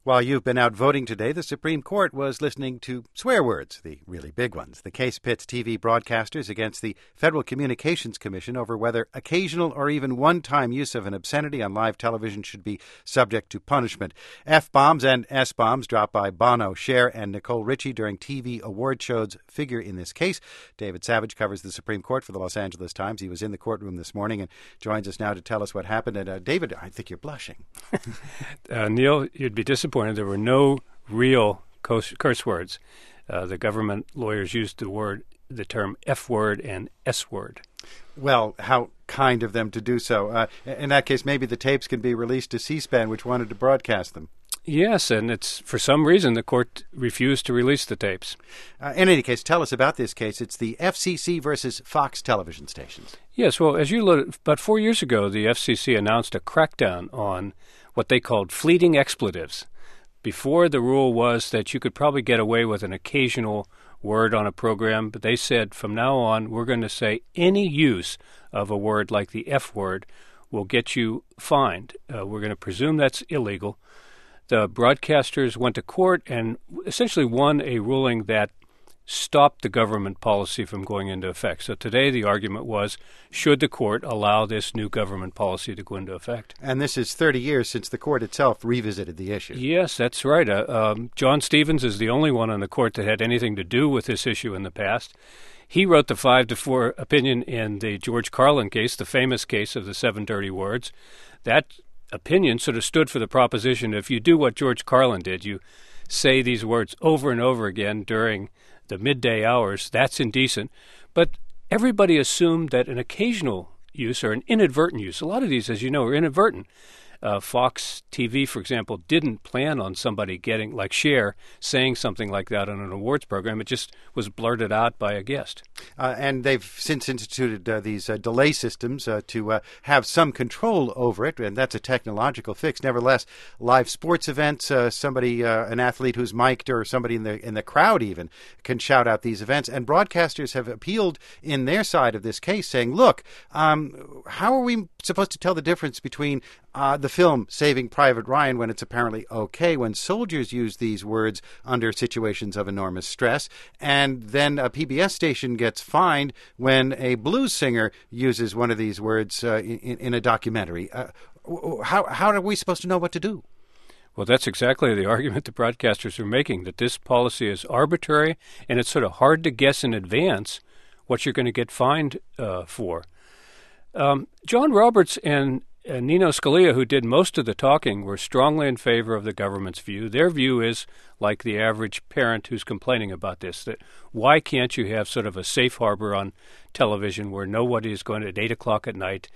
While you've been out voting today, the Supreme Court was listening to swear words, the really big ones. The case pits TV broadcasters against the Federal Communications Commission over whether occasional or even one-time use of an obscenity on live television should be subject to punishment. F-bombs and S-bombs dropped by Bono, Cher, and Nicole Richie during TV award shows figure in this case. David Savage covers the Supreme Court for the Los Angeles Times. He was in the courtworm this morning and joins us now to tell us what happened. And David, I think you're blushing. Neil, you'd be disappointed. There were no real curse words. The government lawyers used the term F word and S word. Well, how kind of them to do so. In that case, maybe the tapes can be released to C-SPAN, which wanted to broadcast them. Yes, and it's for some reason the court refused to release the tapes. In any case, tell us about this case. It's the FCC versus Fox television stations. Yes, well, as you look, about 4 years ago, the FCC announced a crackdown on what they called fleeting expletives. Before, the rule was that you could probably get away with an occasional word on a program, but they said from now on we're going to say any use of a word like the F word will get you fined. We're going to presume that's illegal. The broadcasters went to court and essentially won a ruling that stopped the government policy from going into effect. So today the argument was, should the court allow this new government policy to go into effect? And this is 30 years since the court itself revisited the issue. Yes, that's right. John Stevens is the only one on the court that had anything to do with this issue in the past. He wrote the 5-4 opinion in the George Carlin case, the famous case of the 7 dirty words. That opinion sort of stood for the proposition if you do what George Carlin did, you say these words over and over again during the midday hours, that's indecent. But everybody assumed that an occasional use or an inadvertent use, a lot of these, as you know, are inadvertent. Fox TV, for example, didn't plan on somebody getting, like Cher, saying something like that on an awards program. It just was blurted out by a guest. And they've since instituted these delay systems to have some control over it, and that's a technological fix. Nevertheless, live sports events, somebody, an athlete who's mic'd or somebody in the crowd even, can shout out these events. And broadcasters have appealed in their side of this case, saying, look, how are we supposed to tell the difference between the film Saving Private Ryan, when it's apparently okay when soldiers use these words under situations of enormous stress, and then a PBS station gets fined when a blues singer uses one of these words in a documentary? How are we supposed to know what to do? Well, that's exactly the argument the broadcasters are making, that this policy is arbitrary and it's sort of hard to guess in advance what you're going to get fined for. John Roberts and Nino Scalia, who did most of the talking, were strongly in favor of the government's view. Their view is like the average parent who's complaining about this, that why can't you have sort of a safe harbor on television where nobody is going to, at 8 o'clock at night,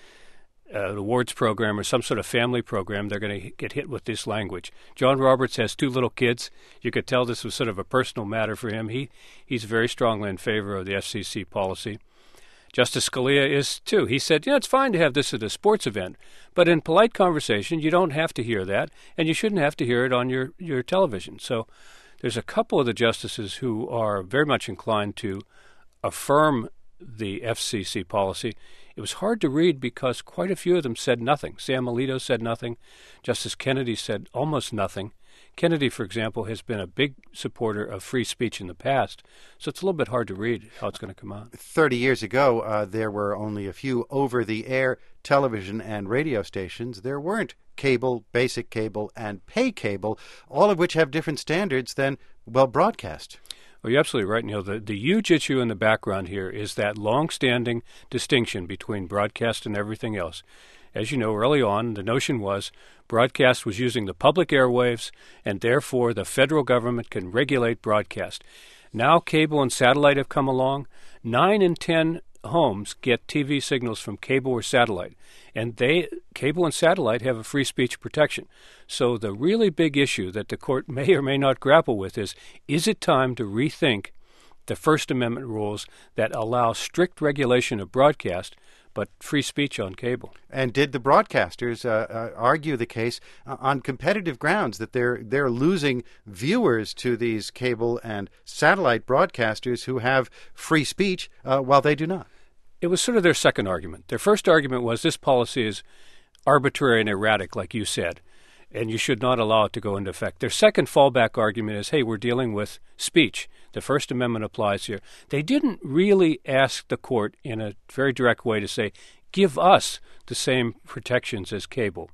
an awards program or some sort of family program, they're going to get hit with this language. John Roberts has 2 little kids. You could tell this was sort of a personal matter for him. He's very strongly in favor of the FCC policy. Justice Scalia is too. He said, it's fine to have this at a sports event, but in polite conversation, you don't have to hear that, and you shouldn't have to hear it on your television. So there's a couple of the justices who are very much inclined to affirm the FCC policy. It was hard to read because quite a few of them said nothing. Sam Alito said nothing. Justice Kennedy said almost nothing. Kennedy, for example, has been a big supporter of free speech in the past, so it's a little bit hard to read how it's going to come out. 30 years ago, there were only a few over-the-air television and radio stations. There weren't cable, basic cable, and pay cable, all of which have different standards than, broadcast. Well, you're absolutely right, Neil. The huge issue in the background here is that long-standing distinction between broadcast and everything else. As you know, early on, the notion was broadcast was using the public airwaves, and therefore the federal government can regulate broadcast. Now cable and satellite have come along. 9 in 10 homes get TV signals from cable or satellite, and cable and satellite have a free speech protection. So the really big issue that the court may or may not grapple with is it time to rethink the First Amendment rules that allow strict regulation of broadcast but free speech on cable? And did the broadcasters argue the case on competitive grounds that they're losing viewers to these cable and satellite broadcasters who have free speech while they do not? It was sort of their second argument. Their first argument was this policy is arbitrary and erratic, like you said. and you should not allow it to go into effect. Their second fallback argument is, hey, we're dealing with speech. The First Amendment applies here. They didn't really ask the court in a very direct way to say, give us the same protections as cable.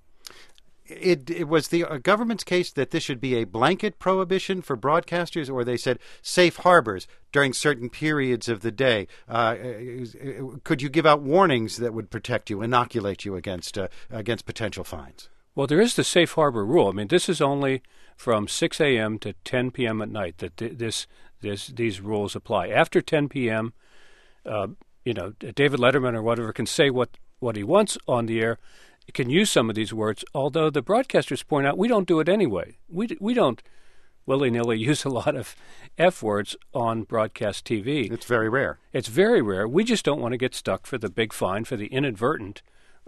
It was the government's case that this should be a blanket prohibition for broadcasters, or they said safe harbors during certain periods of the day. Could you give out warnings that would protect you, inoculate you against potential fines? Well, there is the safe harbor rule. I mean, this is only from 6 a.m. to 10 p.m. at night that these rules apply. After 10 p.m., David Letterman or whatever can say what he wants on the air. Can use some of these words, although the broadcasters point out we don't do it anyway. We don't willy-nilly use a lot of F words on broadcast TV. It's very rare. It's very rare. We just don't want to get stuck for the big fine for the inadvertent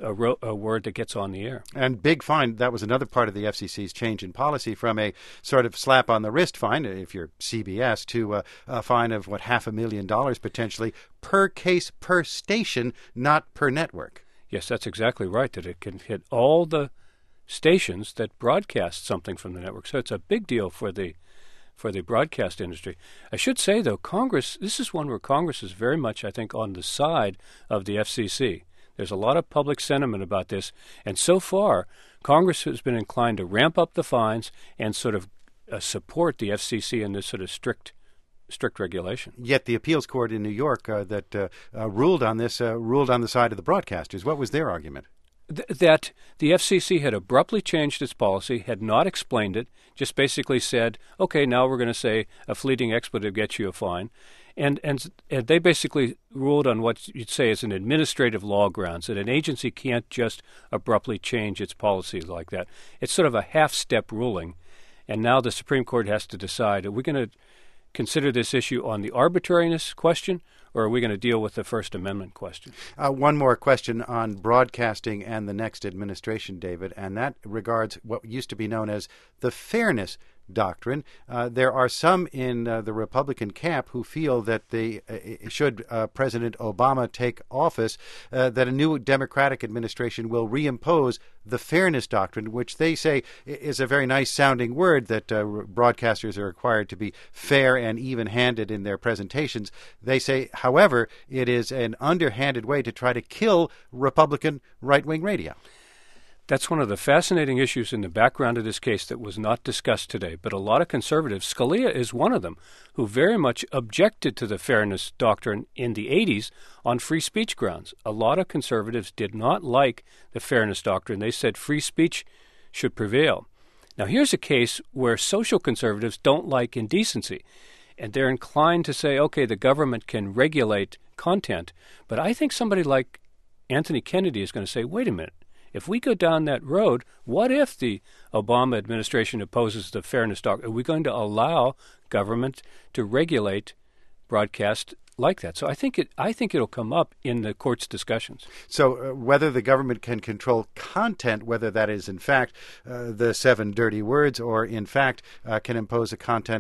a word that gets on the air. And big fine, that was another part of the FCC's change in policy from a sort of slap on the wrist fine, if you're CBS, to a fine of, $500,000 potentially per case, per station, not per network. Yes, that's exactly right, that it can hit all the stations that broadcast something from the network. So it's a big deal for the broadcast industry. I should say, though, this is one where Congress is very much, I think, on the side of the FCC. There's a lot of public sentiment about this, and so far, Congress has been inclined to ramp up the fines and sort of support the FCC in this sort of strict regulation. Yet the appeals court in New York that ruled on this ruled on the side of the broadcasters. What was their argument? That the FCC had abruptly changed its policy, had not explained it, just basically said, okay, now we're going to say a fleeting expletive gets you a fine. And they basically ruled on what you'd say is an administrative law grounds, that an agency can't just abruptly change its policies like that. It's sort of a half-step ruling. And now the Supreme Court has to decide, are we going to consider this issue on the arbitrariness question, or are we going to deal with the First Amendment question? One more question on broadcasting and the next administration, David, and that regards what used to be known as the fairness doctrine. There are some in the Republican camp who feel that should President Obama take office, that a new Democratic administration will reimpose the fairness doctrine, which they say is a very nice sounding word, that broadcasters are required to be fair and even-handed in their presentations. They say, however, it is an underhanded way to try to kill Republican right-wing radio. That's one of the fascinating issues in the background of this case that was not discussed today. But a lot of conservatives, Scalia is one of them, who very much objected to the fairness doctrine in the 80s on free speech grounds. A lot of conservatives did not like the fairness doctrine. They said free speech should prevail. Now, here's a case where social conservatives don't like indecency, and they're inclined to say, okay, the government can regulate content. But I think somebody like Anthony Kennedy is going to say, wait a minute. If we go down that road, what if the Obama administration opposes the fairness doctrine? Are we going to allow government to regulate broadcast like that? So I think it'll come up in the court's discussions. So whether the government can control content, whether that is in fact the 7 dirty words, or in fact can impose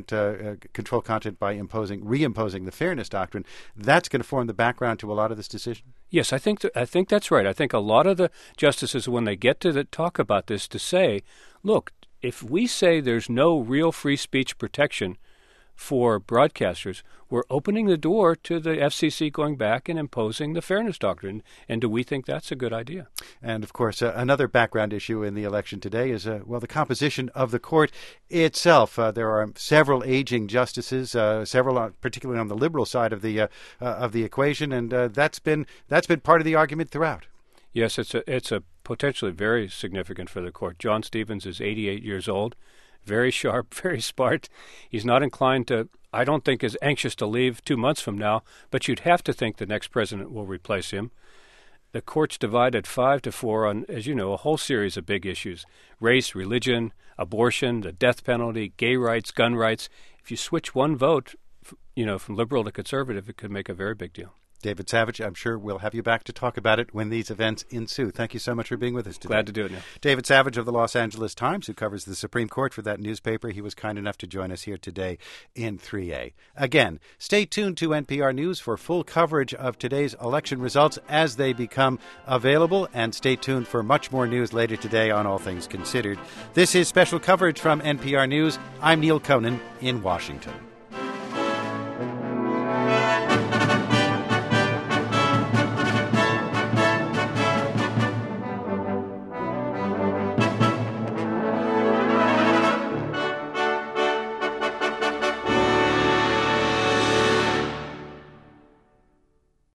control content by reimposing the fairness doctrine, that's going to form the background to a lot of this decision. Yes, I think that's right. I think a lot of the justices, when they get to talk about this, to say, look, if we say there's no real free speech protection for broadcasters, we're opening the door to the FCC going back and imposing the fairness doctrine. And do we think that's a good idea? And, of course, another background issue in the election today is, the composition of the court itself. There are several aging justices, several particularly on the liberal side of the equation, and that's been part of the argument throughout. Yes, it's a potentially very significant for the court. John Stevens is 88 years old. Very sharp, very smart. He's not inclined to, I don't think, is anxious to leave 2 months from now, but you'd have to think the next president will replace him. The court's divided 5-4 on, as you know, a whole series of big issues: race, religion, abortion, the death penalty, gay rights, gun rights. If you switch one vote, from liberal to conservative, it could make a very big deal. David Savage, I'm sure we'll have you back to talk about it when these events ensue. Thank you so much for being with us today. Glad to do it, Neil. David Savage of the Los Angeles Times, who covers the Supreme Court for that newspaper. He was kind enough to join us here today in 3A. Again, stay tuned to NPR News for full coverage of today's election results as they become available, and stay tuned for much more news later today on All Things Considered. This is special coverage from NPR News. I'm Neil Conan in Washington.